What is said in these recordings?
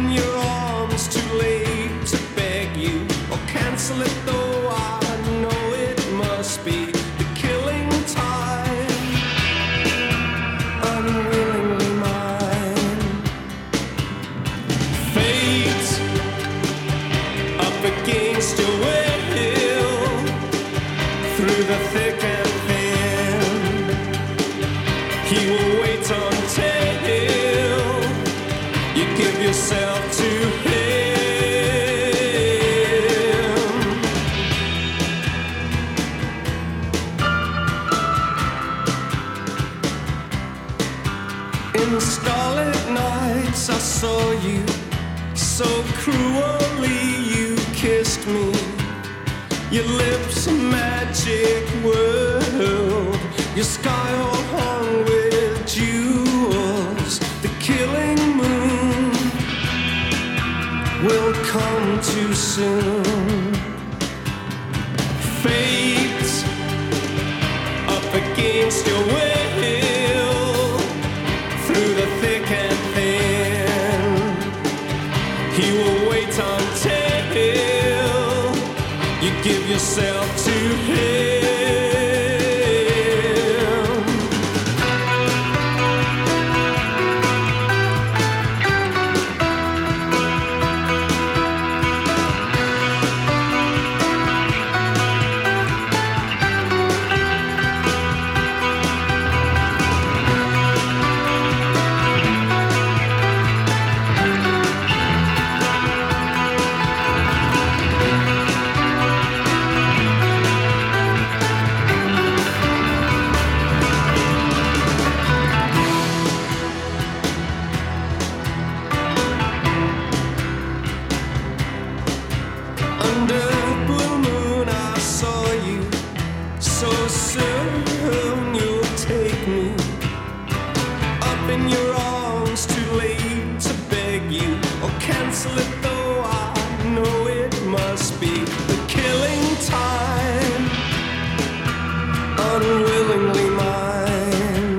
in your arms, too late to beg you or cancel it, though I know it must be the killing time, unwillingly mine. Fate up against your will, through the thick and thin, he will wait until you give yourself to him. In the starlit nights I saw you, so cruelly you kissed me. Your lips a magic world, your sky all hung with jewels. The killing moon will come too soon. Fate up against your will, through the thick and thin, he will wait until you give yourself to him. Under blue moon I saw you, so soon you'll take me up in your arms, too late to beg you or cancel it, though I know it must be the killing time, unwillingly mine.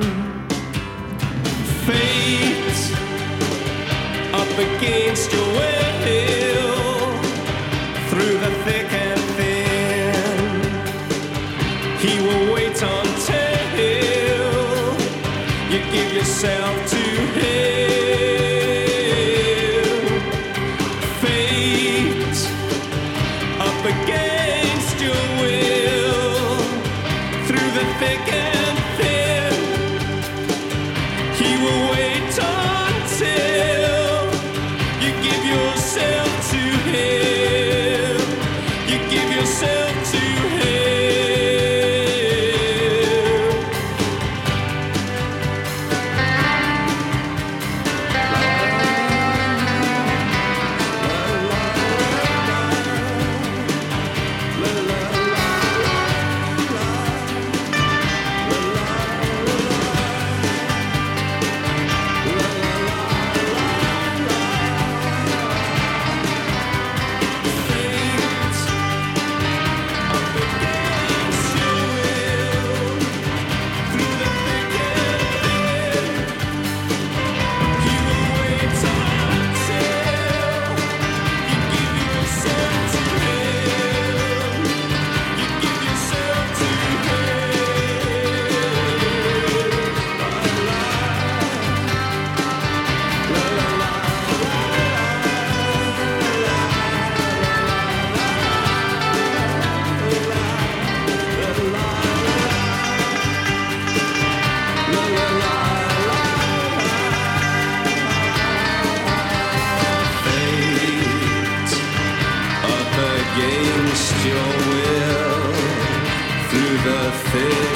Fate up against your will, through the thick and thin, he will wait until you give yourself to him. Fate up against your will, through the thick and thin, he will wait until you give yourself to him. You give yourself to him. Against your will, through the thick